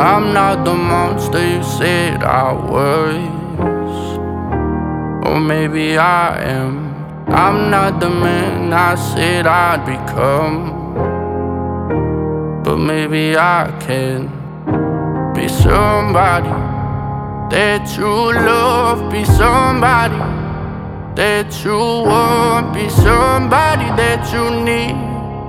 I'm not the monster you said I was. Or maybe I am. I'm not the man I said I'd become. But maybe I can be somebody that you love, be somebody that you want, be somebody that you need.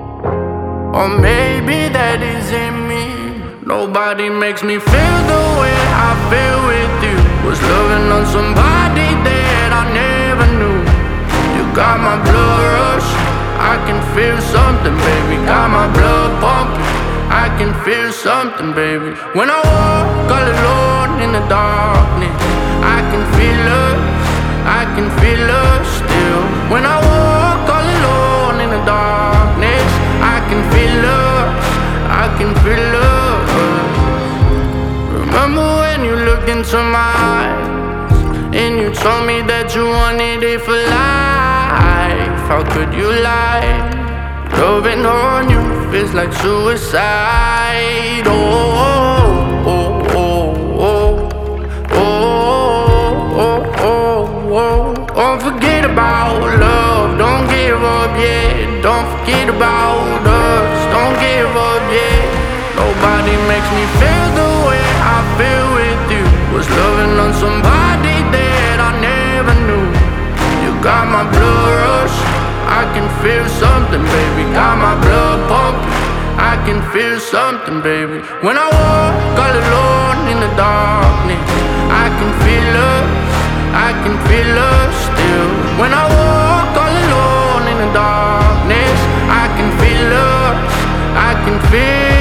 Or maybe that isn't me. Nobody makes me feel the way I feel with you. Was loving on somebody that I never knew. You got my blood rush, I can feel something, baby. Got my blood pumping, I can feel something, baby. When I walk all alone in the darkness, I can feel us, I can feel us still. When I walk all alone in the darkness, I can feel us, I can feel us. Remember when you looked into my eyes and you told me that you wanted it for life? How could you lie? Loving on you feels like suicide. Oh, oh, oh, oh, oh, oh, oh, oh. Don't forget about love, don't give up yet. Don't forget about us, don't give up yet. Nobody makes me feel the way I feel with you. Was loving on somebody that I never knew. You got my blood rush, I can feel something, baby. Got my blood pumping, I can feel something, baby. When I walk all alone in the darkness, I can feel us, I can feel us still. When I walk all alone in the darkness, I can feel us, I can feel us.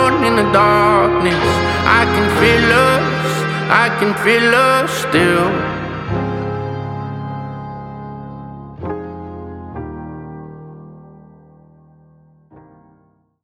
Darkness, I can feel us, I can feel us still.